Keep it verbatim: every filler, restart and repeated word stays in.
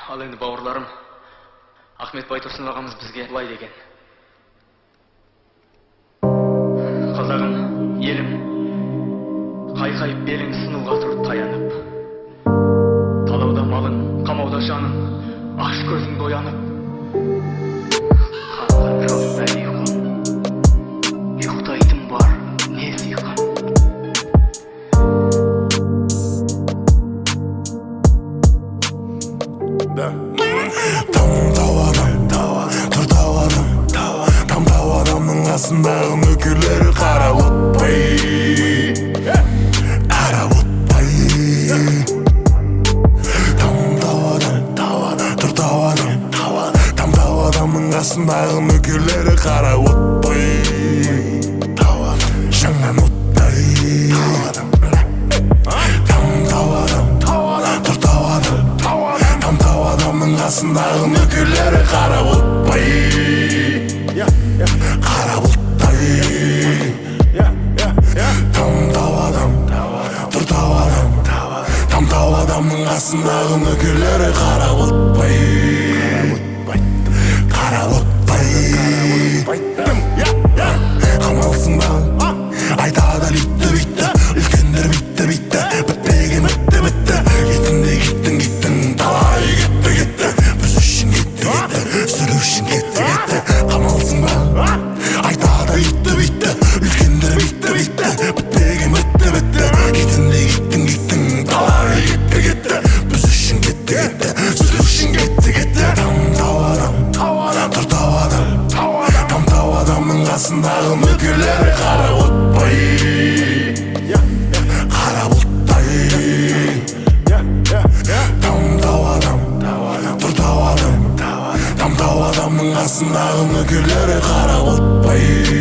Ал енді бауырларым, Ахмет Байтұрсын ағамыз бізге былай деген: қазағым, елім, қайқайып белің сынуға тұр таянып, талауда малың, қамауда жаның, аш көзіңді оянып. Қанған жоқ бәле ұйқым, ұйықтайтын бар не сыйқым. Там тау адам, тұр тау адам, там тау адамның астындағы нөкерлері қарап отпай, қарап отпай. Там тау адам, тұр тау адам, там тау адамның астындағы нөкерлері қарап отпай, жаңан оттай. Там тау адам, тұр тау адам, там тау адамның астындағы нөкерлері қарап отпай, қарап оттай. Там тау адам, тұр тау адам, там тау адамның астындағы нөкерлері қарап отпай, қарап отпай. Қамалсың ба айтады литті битті, үлкендер битті битті, бітпеген бітті бітті. Кетінде кеттің кеттің, талай кетті кетті, біз үшін кетті кетті, сүру үшін кетті кетті. Қамалсың ба айтады литті битті, үлкендер битті битті, бітпеген бітті бітті. Кетінде кеттің кеттің, талай кетті кетті, біз үшін кетті кетті, сүру үшін кетті кетті. Там тау адам, тұр тау адам, там тау адамның қасындағы нөкерлері қарап отпай, қарап оттай. Там тау адам, тұр тау адам, там тау адамның қасындағы нөкерлері қарап отпай.